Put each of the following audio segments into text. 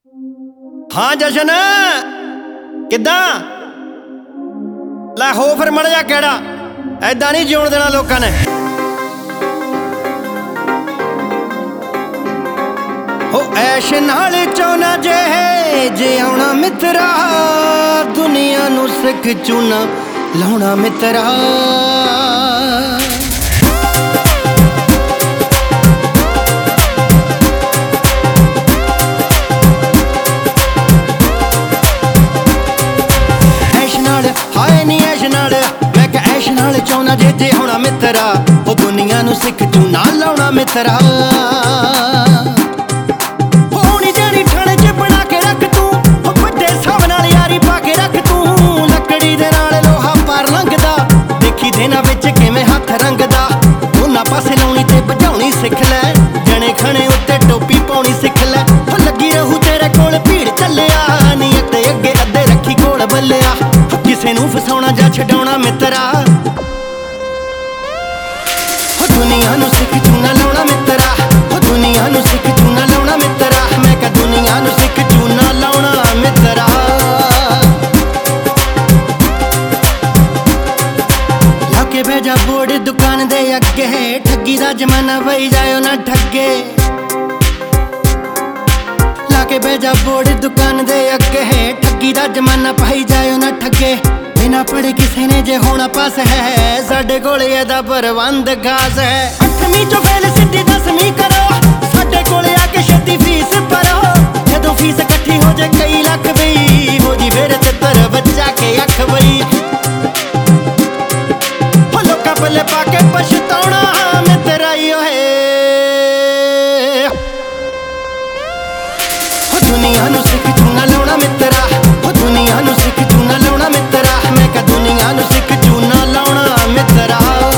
हाँ जशन किदा लै हो फिर मड़ जा केड़ा ऐदा नहीं जीउण देना लोकां ने। हो ऐश नाल चौना जे आउणा मित्रा दुनिया नू सिख चूना लाउणा मित्रा। हाय नी ऐश नाल मैं क्या ऐश नाल चाहुंदा जे होना मित्रा ओ दुनिया नू सिख चूना लाउणा मित्रा। होनी जेड़ी ठाणे च बना के रख तू बड़े साहब नाल यारी पा के रख तू। लकड़ी दे नाल लोहा पार लंघदा देखी देना विच किवें हथ रंगदा। उन्हां पासे लाउणी ते बजाउणी सिख लै जणे खणे उत्ते टोपी पाउणी सिख लै। लगी रहू तेरे कोल भीड़ चलिया नी अते अगे अद्धे रखी कोल बल्लिया। किसे नू फसाउणा जा छडाउणा मित्रा हो दुनिया नू सिख चूना लाउणा मित्रा। हो दुनिया नू सिख चूना लाउणा मित्रा। मैं क्या दुनिया नू सिख चूना लाउणा मित्रा। लाके भेजा बोर्ड दुकान दे अगे ठगी दा जमाना वही जाओ ना ठगे। लाके भेजा बोर्ड दुकान दे अगे ठगी दा जमाना पाई जाओ ना ठगे। बिना पढ़े किसी ने जे होना पास है साडे कोल एदा प्रबंध खास है। 8वीं चो फेल सीधी 10वीं करो साडे कोल आके छेती फीस भरो। जदों फीस इकट्ठी हो जाए कई लख बई हो जी फिर तितर बच्चा के अख बई। हो लोकां पल्ले पाके पछताउणा मित्रा है। हो दुनिया नू सिख चूना लाउणा मित्रा। हो दुनिया नू सिख चूना लाउणा मित्रा। मैं क्या दुनिया नू सिख चूना लाउणा मित्रा।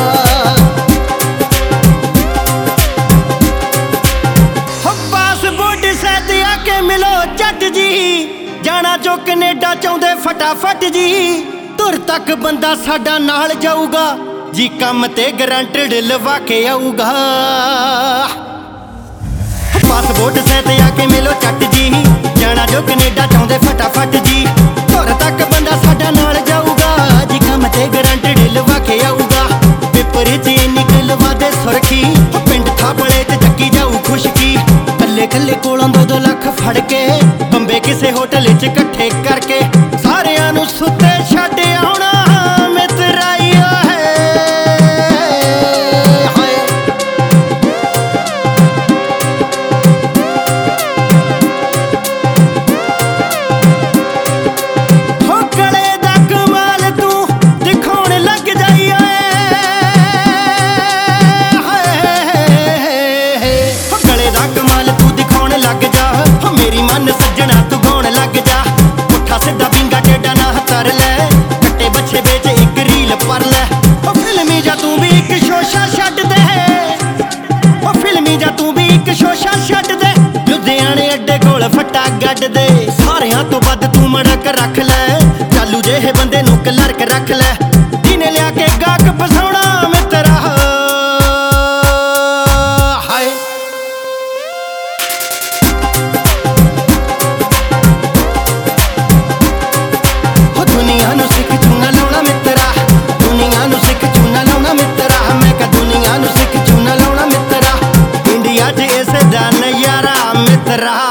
हो पासपोर्ट सैत आके मिलो जट जी जाना जो कनेडा चाहुंदे फटाफट जी। तुर तक बंदा साडा नाल जाऊगा जी कम ते गारंटेड लवा के आऊगा। पासपोर्ट सैत आके मिलो चट जी जाना जो कनेडा चाहुंदे फटाफट जी। तुर तक बंदा साडा नाल जाऊगा जी कम ते गारंटेड लवा के आऊगा। पेपर च निकलवा दे सुरखी पिंड थापले च चक्की जाऊ खुशकी। कल्ले कल्ले कोलों 2-2 लाख फड़ के बंबे किसे होटल च इकट्ठे करके सारियां नू सुते छड्ड आउणा मित्रा है। हो गले दा कमाल तू दिखाउण लग जाई हो गले दा कमाल तू दिखाउण लग जा। हो मेरी मन सज्जणा तू गाउण लग जा। पुट्ठा सीधा बिंगा टेढ़ा ना तर लै कट्टे बच्छे बेच एक रील पर लै। हो फिल्मी जा तू भी एक शोशा छड्ड दे। हो फिल्मी जा तू भी एक शोशा छड्ड दे। लुधियाने अड्डे कोल फट्टा गड्ड दे। सारियां तो बद तू मड़क रख लै चालू जेहे बंदे नू कलर्क रख लै। जिन्हें लिया के गाहक फसाउणा मित्रा हाय। हो दुनिया नू सिख चूना लाउणा मित्रा। दुनिया नू सिख चूना लाउणा मित्रा। मैं क्या दुनिया नू सिख चूना लाउणा मित्रा। इंडिया च इस दा नज़ारा मित्रा।